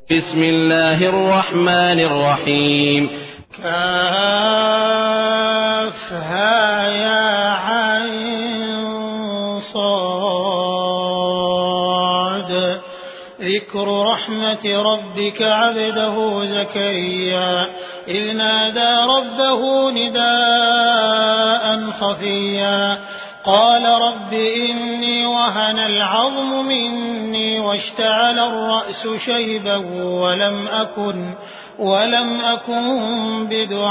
بسم الله الرحمن الرحيم كافها يا عين صاد ذكر رحمة ربك عبده زكريا إذ نادى ربه نداء خفيا قال رب إني وهن العظم مني واشتعل الرأس شيبا ولم أكن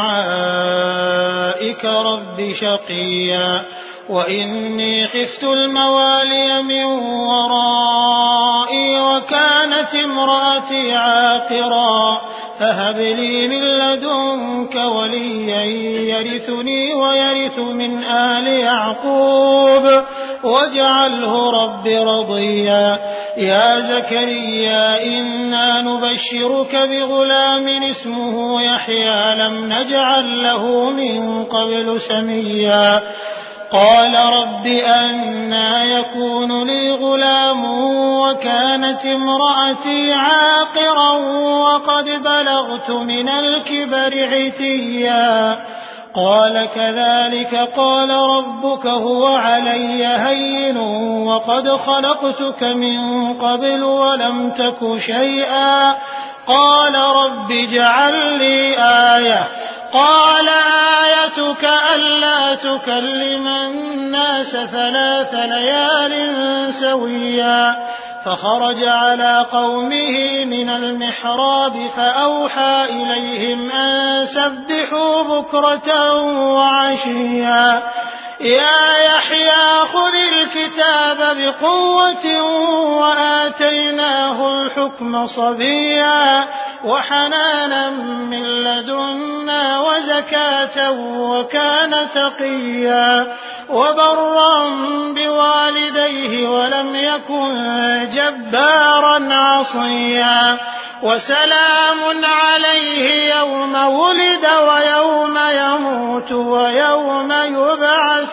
بدعائك رب شقيا وإني خفت الموالي من ورائي وكانت امرأتي عاقرا فهب لي من لدنك وليا يرثني ويرث من آل يعقوب واجعله رب رضيا يا زكريا إنا نبشرك بغلام اسمه يحيى لم نجعل له من قبل سميا قال رب أنى يكون لي غلام وكانت امرأتي عاقرا وقد بلغت من الكبر عتيا قال كذلك قال ربك هو علي هين وقد خلقتك من قبل ولم تك شيئا قال رب اجعل لي آية قال آيتك ألا تكلم الناس 3 ليال سويا فخرج على قومه من المحراب فأوحى إليهم أن سبحوا بكرة وعشيا يا يحيى خذ الكتاب بقوة وآتيناه الحكم صبيا وحنانا من لدنا وزكاة وكان تقيا وبرا بوالديه ولم يكن جبارا عصيا وسلام عليه يوم ولد ويوم يموت ويوم يبعث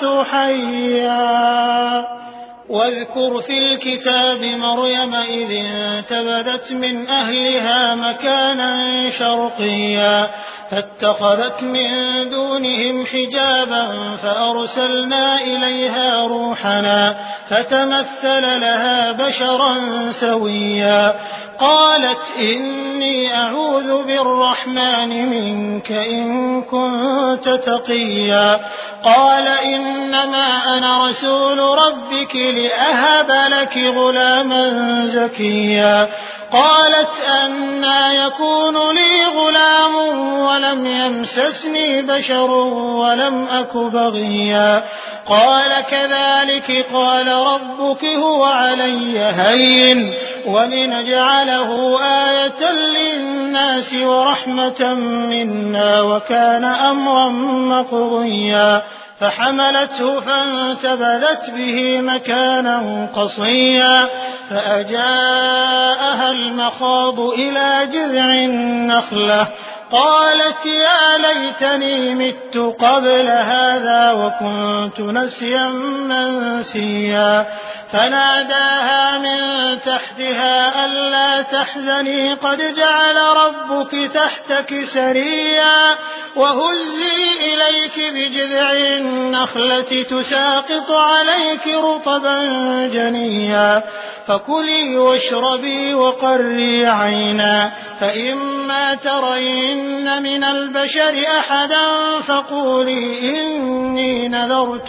حيا واذكر في الكتاب مريم إذ انتبذت من أهلها مكانا شرقيا فاتخذت من دونهم حجابا فأرسلنا إليها روحنا فتمثل لها بشرا سويا قالت إني أعوذ بالرحمن منك إن كنت تقيا قال إنما أنا رسول ربك لأهب لك غلاما زكيا قالت أنى يكون لي غلام ولم يمسسني بشر ولم أك بغيا قال كذلك قال ربك هو علي هين ولنجعله آية للناس ورحمة منا وكان أمرا مقضيا فحملته فانتبذت به مكانا قصيا فأجاءها المخاض إلى جذع النخلة قالت يا ليتني مت قبل هذا وكنت نسيا منسيا فناداها من تحتها ألا تحزني قد جعل ربك تحتك سريا وهزي إليك بجذع النخلة تساقط عليك رطبا جنيا فكلي واشربي وقري عينا فإما ترين من البشر أحدا فقولي إني نذرت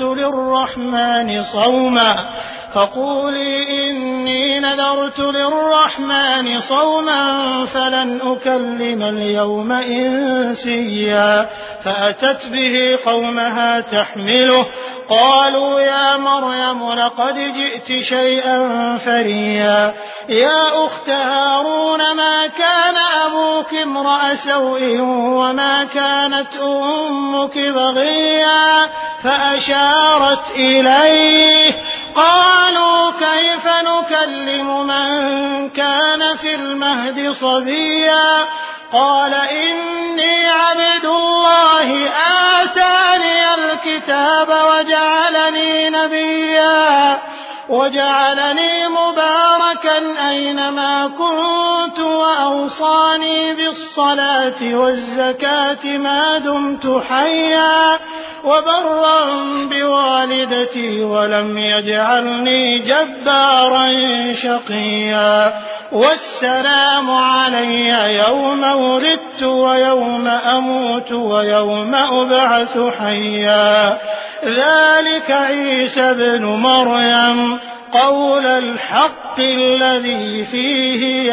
للرحمن صوما فلن أكلم اليوم إنسيا فأتت به قومها تحمله قالوا يا مريم لقد جئت شيئا فريا يا أخت هارون ما كان أبوك امرأ سوء وما كانت أمك بغيا فأشارت إليه قالوا كيف نكلم من كان في المهد صبيا قال إني عبد الله آتاني الكتاب وجعلني نبيا وجعلني مباركا أينما كنت وأوصاني أوصاني بالصلاة والزكاة ما دمت حيا وبرا بوالدتي ولم يجعلني جبارا شقيا والسلام علي يوم ولدت ويوم أموت ويوم أبعث حيا ذلك عيسى ابن مريم قول الحق الذي فيه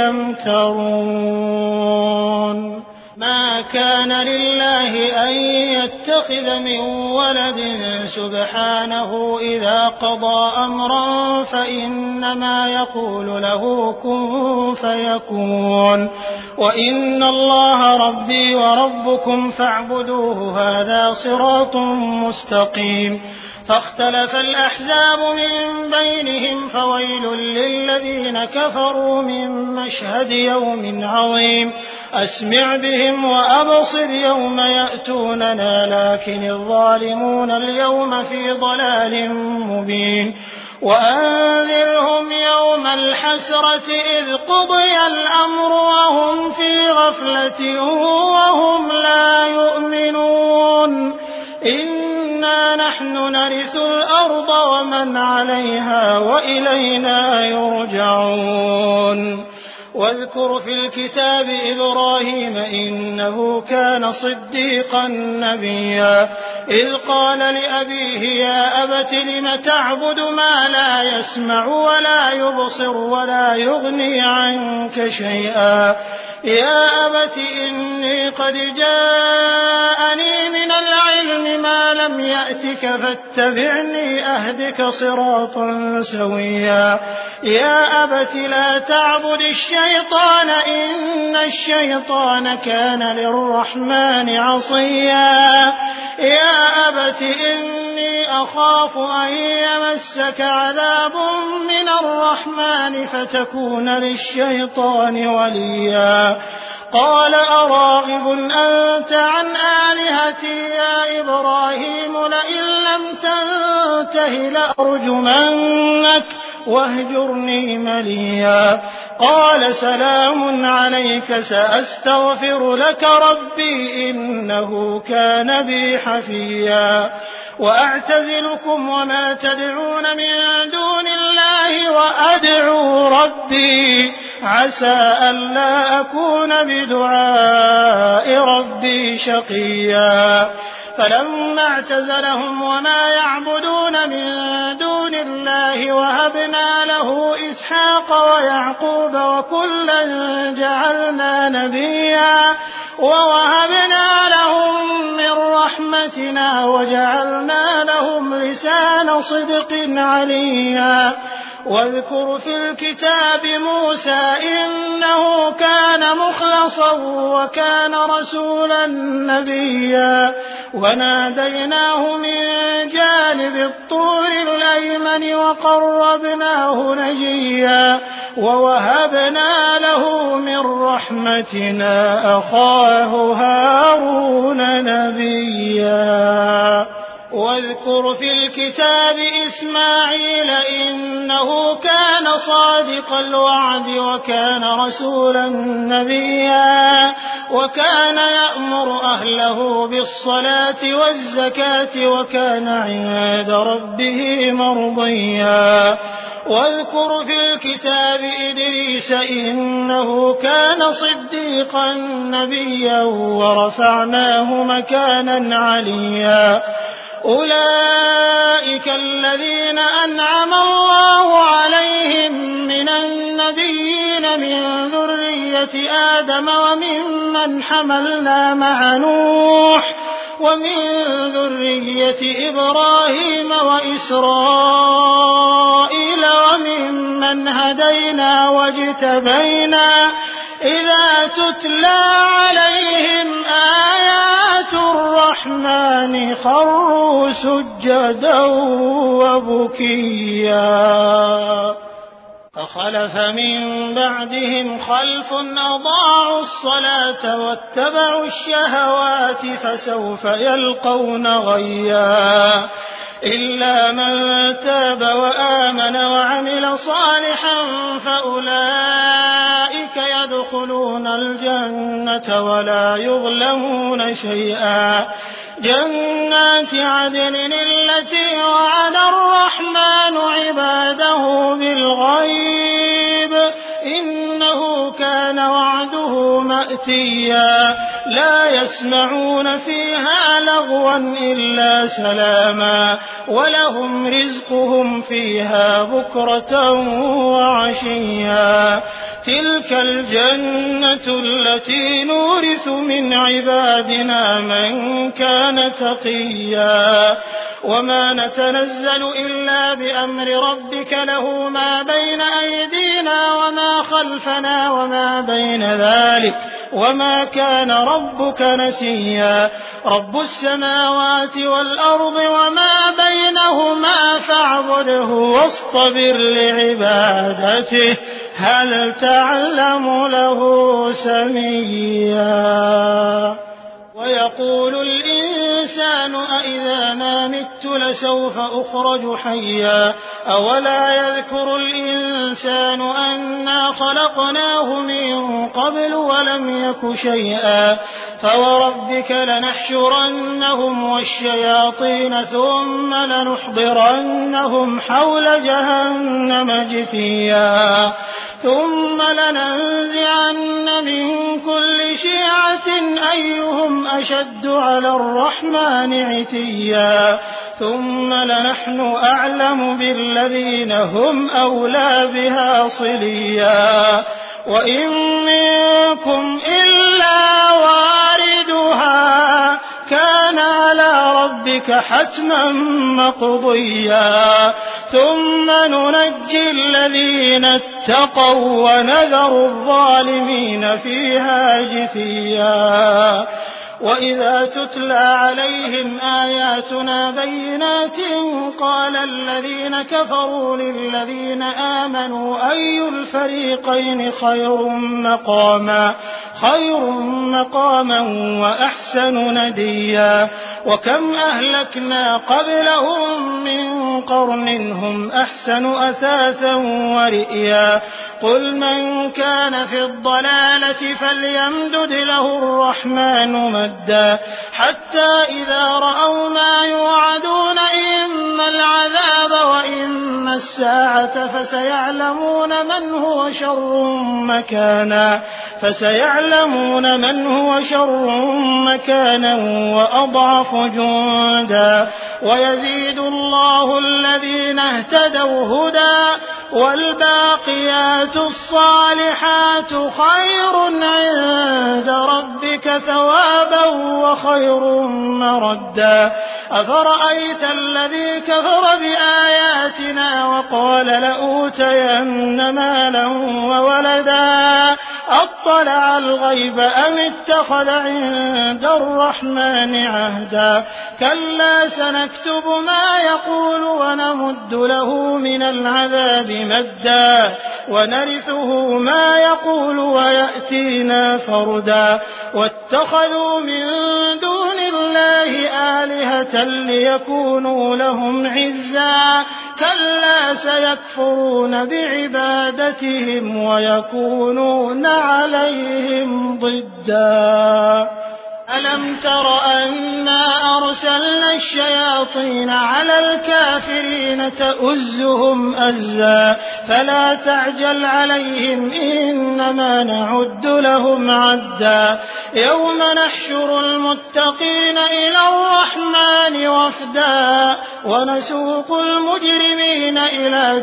يمترون ما كان لله أن يتخذ من ولد سبحانه إذا قضى أمرا فإنما يقول له كن فيكون وإن الله ربي وربكم فاعبدوه هذا صراط مستقيم فاختلف الأحزاب من بينهم فويل للذين كفروا من مشهد يوم عظيم أسمع بهم وأبصر يوم يأتوننا لكن الظالمون اليوم في ضلال مبين وأنذرهم يوم الحسرة إذ قضي الأمر وهم في غفلة وهم لا يؤمنون إنا نحن نرث الأرض ومن عليها وإلينا يرجعون واذكر في الكتاب إبراهيم إنه كان صديقا نبيا إذ قال لأبيه يا أبت لم تعبد ما لا يسمع ولا يبصر ولا يغني عنك شيئا يا أبت إني قد جاءني من العلم ما لم يأتك فاتبعني أهدك صراطا سويا يا أبت لا تعبد الشيطان إن الشيطان كان للرحمن عصيا يا أبت إني أخاف أن يمسك عذاب من الرحمن فتكون للشيطان وليا قال أراغب أنت عن آلهتي يا إبراهيم لئن لم تنته لأرجمنك واهجرني مليا قال سلام عليك سأستغفر لك ربي إنه كان بي حفيا وأعتزلكم وما تدعون من دون الله وأدعو ربي عسى ألا أكون بدعاء ربي شقيا فلما اعتزلهم وما يعبدون من دون الله وهبنا له إسحاق ويعقوب وكلا جعلنا نبيا ووهبنا لهم من رحمتنا وجعلنا لهم لسان صدق عليا واذكر في الكتاب موسى إنه كان مخلصا وكان رسولا نبيا وناديناه من جانب الطور الأيمن وقربناه نجيا ووهبنا له من رحمتنا أخاه هارون نبيا واذكر في الكتاب إسماعيل إنه كان صادق الوعد وكان رسولا نبيا وكان يأمر أهله بالصلاة والزكاة وكان عند ربه مرضيا واذكر في الكتاب إدريس إنه كان صديقا نبيا ورفعناه مكانا عليا أولئك الذين أنعم الله عليهم من النبيين من ذرية آدم وممن حملنا مع نوح ومن ذرية إبراهيم وإسرائيل وممن هدينا واجتبينا إذا تتلى عليهم آيات الرحمن خروا سجدا وبكيا فخلف من بعدهم خلف أضاعوا الصلاة واتبعوا الشهوات فسوف يلقون غيا إلا من تاب وآمن وعمل صالحا فأولئك يدخلون الجنة ولا يظلمون شيئا. جنات عدن التي وعد الرحمن عباده بالغيب إنه كان وعده مأتيا. لا يسمعون فيها لغوا إلا سلاما ولهم رزقهم فيها بكرة وعشيا. تلك الجنة التي نورث من عبادنا من كان تقيا. وما نتنزل إلا بأمر ربك له ما بين أيدينا وما خلفنا وما بين ذلك وما كان ربك نسيا. رب السماوات والأرض وما بينهما فاعبده واصطبر لعبادته هل تعلم له سميا. ويقول الإنسان أإذا ما مت لسوف أخرج حيا. أولا يذكر الإنسان أنا خلقناه من قبل ولم يك شيئا. فوربك لنحشرنهم والشياطين ثم لنحضرنهم حول جهنم جثيا. ثم لننزعن من كل شيعة أيهم أشد على الرحمن عتيا. ثم لنحن أعلم بالذين هم أولى بها صليا. وإن منكم إلا واردها كان على ربك حتما مقضيا. ثم ننجي الذين اتقوا ونذر الظالمين فيها جثيا. وإذا تتلى عليهم آياتنا بينات قال الذين كفروا للذين آمنوا أي الفريقين خير مقاما وأحسن نديا. وكم أهلكنا قبلهم من قرن هم أحسن أثاثا ورئيا. قل من كان في الضلالة فليمدد له الرحمن مدا حتى إذا رأوا ما يوعدون إما العذاب وإما الساعة فسيعلمون من هو شر مكانا وأضعف جندا. ويزيد الله الذين اهتدوا هدى والباقيات الصالحات خير عند ربك ثوابا وخير مردا. أفرأيت الذي كفر بآياتنا وقال لأوتين مالا وولدا أطلع الغيب أم اتخذ عند الرحمن عهدا. كلا سنكتب ما يقول ونمد له من العذاب مدا ونرثه ما يقول ويأتينا فردا. واتخذوا من دون الله آلهة ليكونوا لهم عزا. كلا سيكفرون بعبادتهم ويكونون عليهم ضدا. ألم تر أنا أرسلنا الشياطين على الكافرين تؤزهم أزا فلا تعجل عليهم إنما نعد لهم عدا. يوم نحشر المتقين إلى الرحمن وفدا ونسوق المجرمين إلى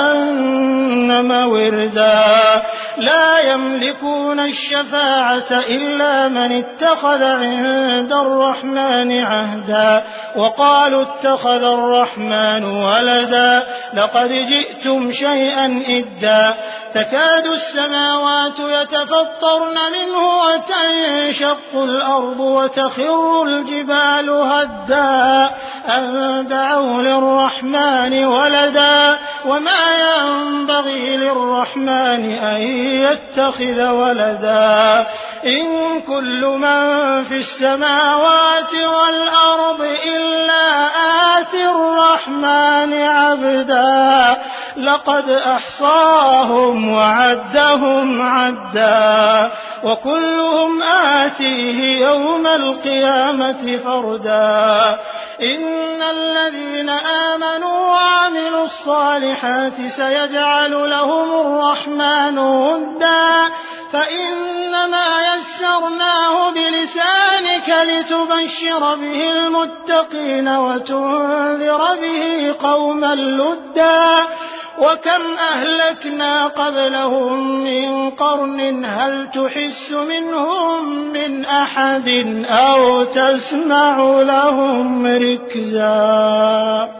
جهنم وردا. لا يملكون الشفاعة إلا من اتخذ عند الرحمن عهدا. وقالوا اتخذ الرحمن ولدا لقد جئتم شيئا إدا. تكاد السماوات يتفطرن منه وتنشق الأرض وتخر الجبال هدا أن دعوا للرحمن ولدا وما ينبغي للرحمن أن يتخذ ولدا. إن كل من في السماوات والأرض إلا آتي الرحمن عبدا لقد أحصاهم وعدهم عدا وكلهم آتيه يوم القيامة فردا إن الذين آمنوا وعملوا الصالحات سيجعل لهم الرحمن ودا فإنما يسرناه بلسانك لتبشر به المتقين وتنذر به قوما لدا وكم أهلكنا قبلهم من قرن هل تحس منهم من أحد أو تسمع لهم ركزا